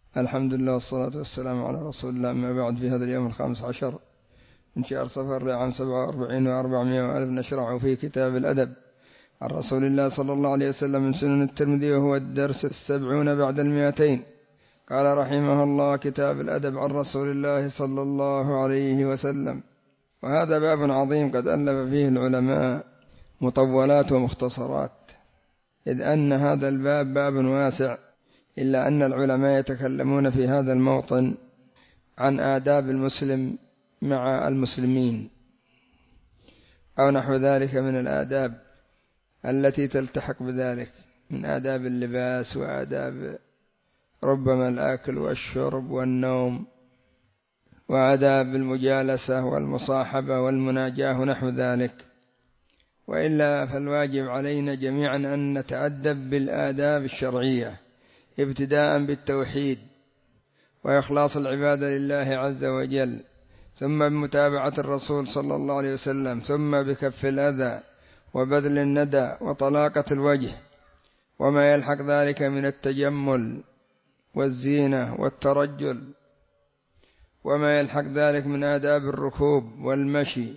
الحمد لله والصلاة والسلام على رسول الله. أما بعد، في هذا اليوم 15 من شهر صفر لعام 47 و400 وألف نشرع في كتاب الأدب عن رسول الله صلى الله عليه وسلم من سنن الترمذي، وهو الدرس 70 بعد 200. قال رحمه الله: كتاب الأدب عن رسول الله صلى الله عليه وسلم. وهذا باب عظيم قد ألف فيه العلماء مطولات ومختصرات، إذ أن هذا الباب باب واسع، إلا أن العلماء يتكلمون في هذا الموطن عن آداب المسلم مع المسلمين أو نحو ذلك من الآداب التي تلتحق بذلك، من آداب اللباس وآداب ربما الأكل والشرب والنوم، وآداب المجالسة والمصاحبة والمناجاة ونحو ذلك. وإلا فالواجب علينا جميعا أن نتأدب بالآداب الشرعية، ابتداء بالتوحيد وإخلاص العبادة لله عز وجل، ثم بمتابعة الرسول صلى الله عليه وسلم، ثم بكف الأذى وبذل الندى وطلاقة الوجه، وما يلحق ذلك من التجمل والزينة والترجل، وما يلحق ذلك من آداب الركوب والمشي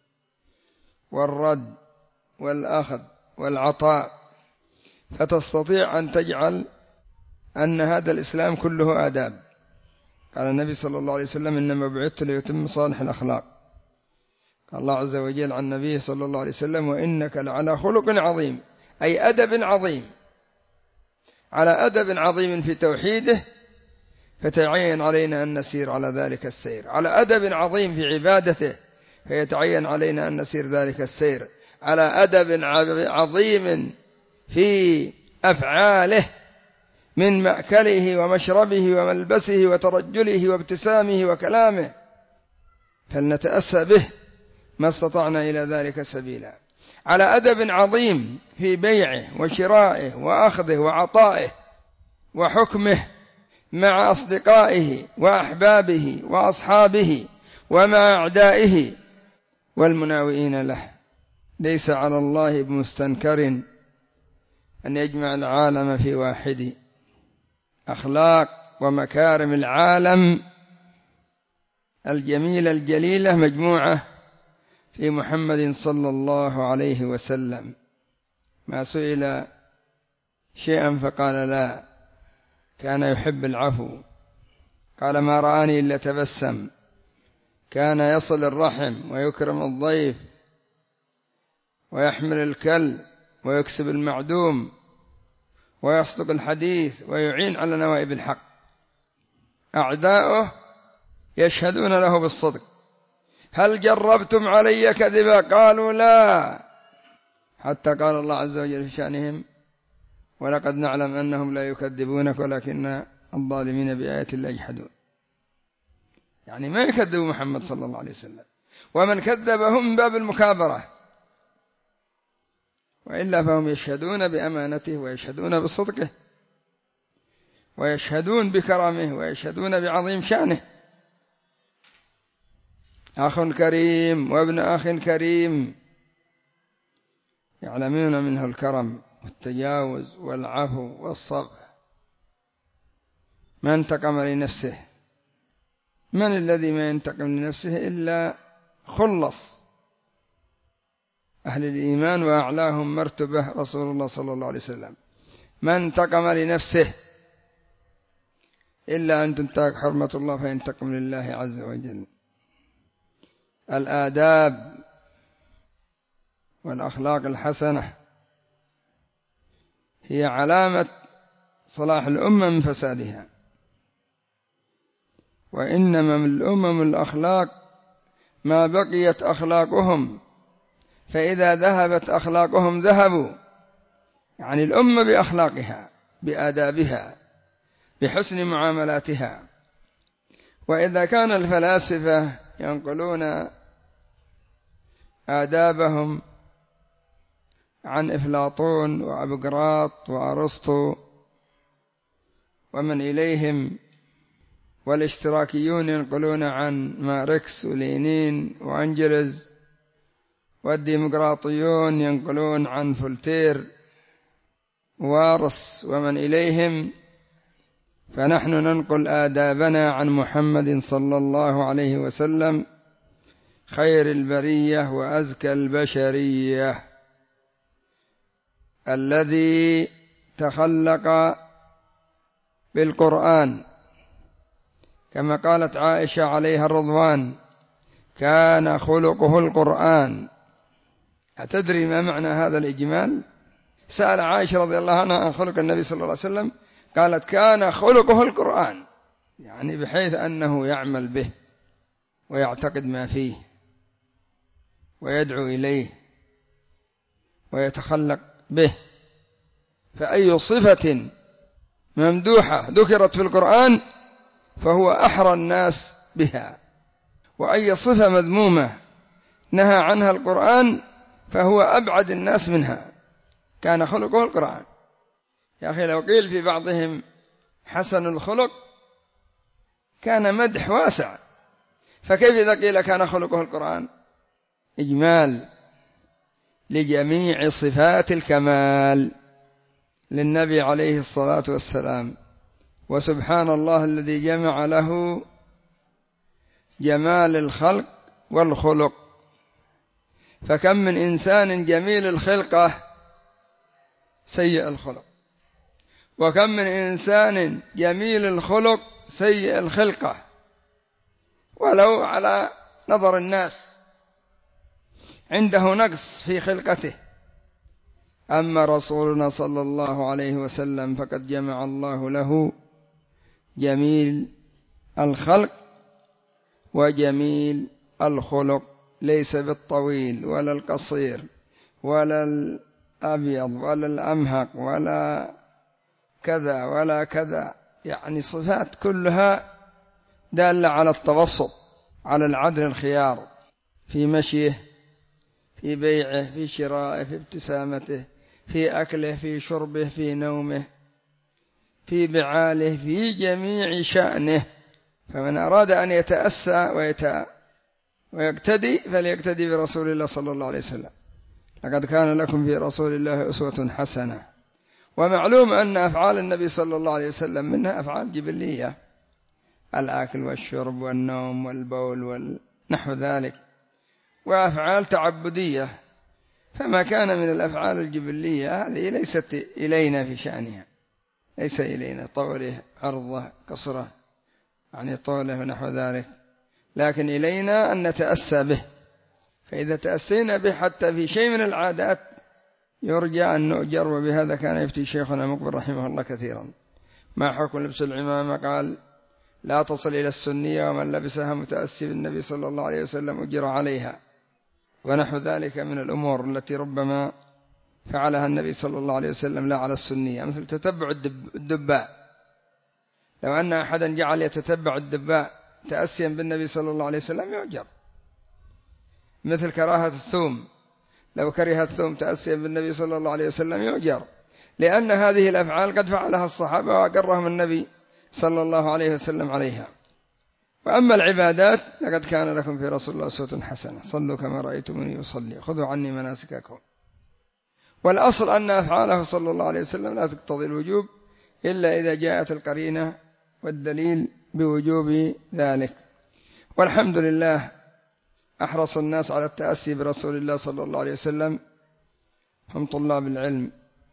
والرد والأخذ والعطاء، فتستطيع أن تجعل أن هذا الإسلام كله آداب. قال النبي صلى الله عليه وسلم: إنما بعثت ليتم صالح الأخلاق. قال الله عز وجل عن النبي صلى الله عليه وسلم: وإنك لعلى خلق عظيم، أي أدب عظيم، على أدب عظيم في توحيده، فتعين علينا أن نسير على ذلك السير، على أدب عظيم في عبادته، فيتعين علينا أن نسير ذلك السير، على أدب عظيم في أفعاله من مأكله ومشربه وملبسه وترجله وابتسامه وكلامه، فلنتأسى به ما استطعنا إلى ذلك سبيلا، على أدب عظيم في بيعه وشرائه وأخذه وعطائه وحكمه مع أصدقائه وأحبابه وأصحابه ومع أعدائه والمناوئين له. ليس على الله بمستنكر أن يجمع العالم في واحد. أخلاق ومكارم العالم الجميلة الجليلة مجموعة في محمد صلى الله عليه وسلم. ما سئل شيئا فقال لا، كان يحب العفو، قال ما رآني إلا تبسم، كان يصل الرحم ويكرم الضيف ويحمل الكل ويكسب المعدوم ويصدق الحديث ويعين على نوائب الحق. أعداؤه يشهدون له بالصدق. هل جربتم علي كذبا؟ قالوا لا، حتى قال الله عز وجل في شأنهم: ولقد نعلم أنهم لا يكذبونك ولكن الظالمين بآيات الله يجحدون. يعني ما يكذبوا محمد صلى الله عليه وسلم، ومن كذبهم من باب المكابرة، وإلا فهم يشهدون بأمانته ويشهدون بصدقه ويشهدون بكرمه ويشهدون بعظيم شأنه. أخ كريم وابن أخ كريم يعلمون منه الكرم والتجاوز والعفو والصفح. ما انتقم لنفسه. من الذي ما ينتقم لنفسه إلا خلص أهل الإيمان وأعلاهم مرتبة رسول الله صلى الله عليه وسلم. ما انتقم لنفسه إلا أن تنتهك حرمة الله فينتقم لله عز وجل. الآداب والأخلاق الحسنة هي علامة صلاح الأمة من فسادها. وإنما من الأمم الأخلاق ما بقيت أخلاقهم، فإذا ذهبت أخلاقهم ذهبوا. يعني الأمة بأخلاقها بآدابها بحسن معاملاتها. وإذا كان الفلاسفة ينقلون آدابهم عن أفلاطون وأبقراط وأرسطو ومن إليهم، والاشتراكيون ينقلون عن ماركس ولينين وأنجلز، والديمقراطيون ينقلون عن فولتير وارس ومن إليهم، فنحن ننقل آدابنا عن محمد صلى الله عليه وسلم خير البرية وأزكى البشرية، الذي تخلق بالقرآن، كما قالت عائشة عليها الرضوان: كان خلقه القرآن. أتدري ما معنى هذا الإجمال؟ سأل عائشة رضي الله عنها عن خلق النبي صلى الله عليه وسلم، قالت: كان خلقه القرآن، يعني بحيث أنه يعمل به ويعتقد ما فيه ويدعو إليه ويتخلق به. فأي صفة ممدوحة ذكرت في القرآن فهو أحرى الناس بها، وأي صفة مذمومة نهى عنها القرآن فهو أبعد الناس منها. كان خلقه القرآن. يا أخي لو قيل في بعضهم حسن الخلق كان مدح واسع، فكيف إذا قيل كان خلقه القرآن؟ إجمال لجميع صفات الكمال للنبي عليه الصلاة والسلام. وسبحان الله الذي جمع له جمال الخلق والخلق، فكم من إنسان جميل الخلقة سيء الخلق، وكم من إنسان جميل الخلق سيء الخلقة، ولو على نظر الناس عنده نقص في خلقته. أما رسولنا صلى الله عليه وسلم فقد جمع الله له جميل الخلق وجميل الخلق، ليس بالطويل ولا القصير ولا الأبيض ولا الأمهق ولا كذا ولا كذا، يعني صفات كلها دالة على التوسط، على العدل الخيار في مشيه، في بيعه، في شرائه، في ابتسامته، في أكله، في شربه، في نومه، في بعاله، في جميع شأنه. فمن أراد أن يتأسى ويقتدي فليقتدي برسول الله صلى الله عليه وسلم. لقد كان لكم في رسول الله أسوة حسنة. ومعلوم أن أفعال النبي صلى الله عليه وسلم منها أفعال جبلية، الأكل والشرب والنوم والبول ونحو ذلك، وأفعال تعبدية. فما كان من الأفعال الجبلية هذه ليست إلينا في شأنها، ليس إلينا، طوله، عرضه، قصره، يعني طوله ونحو ذلك، لكن إلينا أن نتأسى به. فإذا تأسينا به حتى في شيء من العادات يرجى أن نؤجر. وبهذا كان يفتي شيخنا مقبل رحمه الله كثيرا: ما حكم لبس العمامة؟ قال: لا تصل إلى السنية، ومن لبسها متأسي بالنبي صلى الله عليه وسلم أجر عليها. ونحو ذلك من الأمور التي ربما فعلها النبي صلى الله عليه وسلم لا على السنية، مثل تتبع الدباء. لو أن أحدا جعل يتتبع الدباء تأسيا بالنبي صلى الله عليه وسلم يؤجر. مثل كراهة الثوم، لو كره الثوم تأسيا بالنبي صلى الله عليه وسلم يؤجر، لأن هذه الأفعال قد فعلها الصحابة وأقرهم النبي صلى الله عليه وسلم عليها. وأما العبادات لقد كان لكم في رسول الله أسوة حسنة، صلوا كما رأيتموني أصلي، خذوا عني مناسككم. والأصل أن أفعاله صلى الله عليه وسلم لا تقتضي الوجوب إلا إذا جاءت القرينة والدليل بوجوب ذلك. والحمد لله أحرص الناس على التأسي برسول الله صلى الله عليه وسلم هم طلاب العلم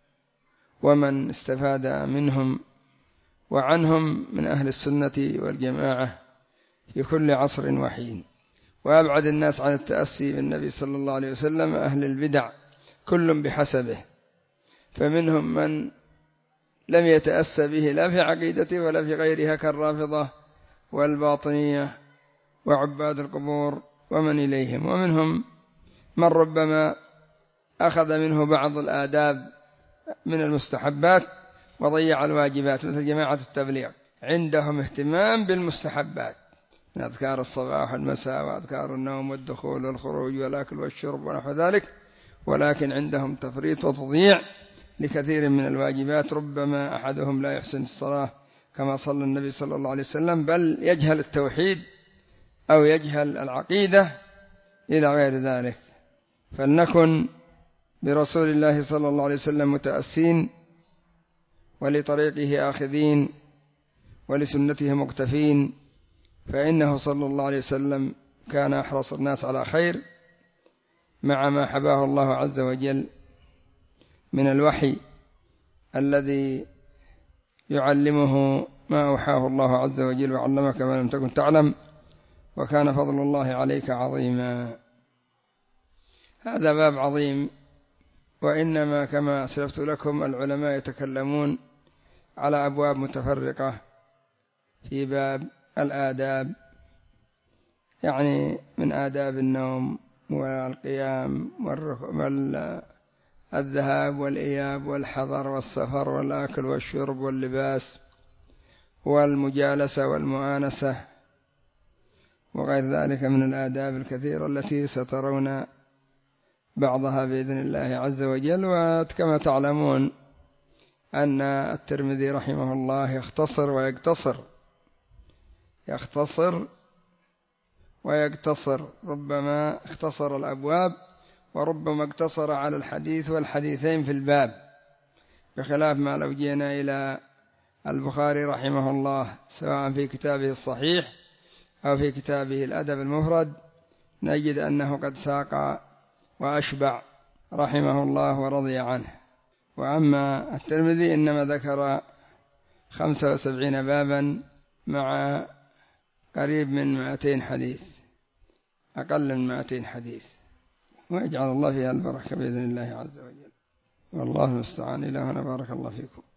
ومن استفاد منهم وعنهم من أهل السنة والجماعة في كل عصر وحين. وأبعد الناس عن التأسي بالنبي صلى الله عليه وسلم أهل البدع، كل بحسبه، فمنهم من لم يتأسى به لا في عقيدته ولا في غيرها كالرافضة والباطنية وعباد القبور ومن إليهم، ومنهم من ربما أخذ منه بعض الآداب من المستحبات وضيع الواجبات، مثل جماعة التبليغ عندهم اهتمام بالمستحبات من أذكار الصباح والمساء وأذكار النوم والدخول والخروج والأكل والشرب ونحو ذلك، ولكن عندهم تفريط وتضييع لكثير من الواجبات. ربما أحدهم لا يحسن الصلاة كما صلى النبي صلى الله عليه وسلم، بل يجهل التوحيد أو يجهل العقيدة إلى غير ذلك. فلنكن برسول الله صلى الله عليه وسلم متأسين ولطريقه آخذين، ولسنته مقتفين، فإنه صلى الله عليه وسلم كان أحرص الناس على خير مع ما حباه الله عز وجل من الوحي الذي يعلمه ما أوحاه الله عز وجل: وعلمك ما لم تكن تعلم وكان فضل الله عليك عظيما. هذا باب عظيم، وإنما كما أسلفت لكم العلماء يتكلمون على أبواب متفرقة في باب الآداب، يعني من آداب النوم والقيام والذهاب والإياب والحضر والسفر والأكل والشرب واللباس والمجالسة والمؤانسة وغير ذلك من الآداب الكثيرة التي سترون بعضها بإذن الله عز وجل. وكما تعلمون أن الترمذي رحمه الله يختصر ويقتصر، ربما اختصر الأبواب وربما اقتصر على الحديث والحديثين في الباب، بخلاف ما لو جينا إلى البخاري رحمه الله سواء في كتابه الصحيح أو في كتابه الأدب المفرد نجد أنه قد ساق وأشبع رحمه الله ورضي عنه. وأما الترمذي إنما ذكر 75 بابا مع قريب من 200 حديث، أقل من 200 حديث، ويجعل الله فيها البركة بإذن الله عز وجل. والله المستعان. إلى هنا بارك الله فيكم.